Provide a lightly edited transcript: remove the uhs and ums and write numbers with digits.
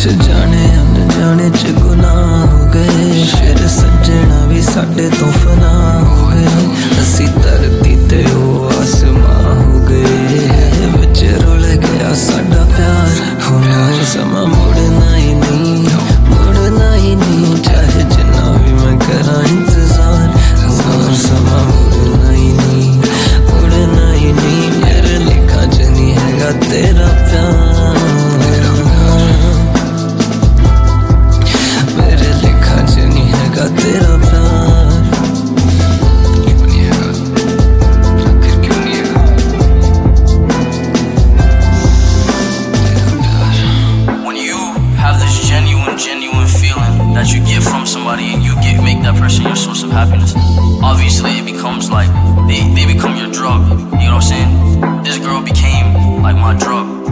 कुछ जाने अनजाने च गुनाह हो गए, फिर सज्जना भी साडे तो फना हो गए। असी धरती ते ओ आसमां हो गए, विच रुल गया साडा प्यार। हुण समा मुड़ना ही नहीं, चाहे जिन्ना भी मैं करा इंतजार। हुण समा मुड़ना ही नहीं, मेरे लिखा च नहीं हैगा तेरा प्यार, मेरे लिखा च नहीं हैगा तेरा प्यार। When you have this genuine feeling that you get from somebody and you make that person your source of happiness, obviously it becomes like they become your drug. You know what I'm saying? This girl became like my drug.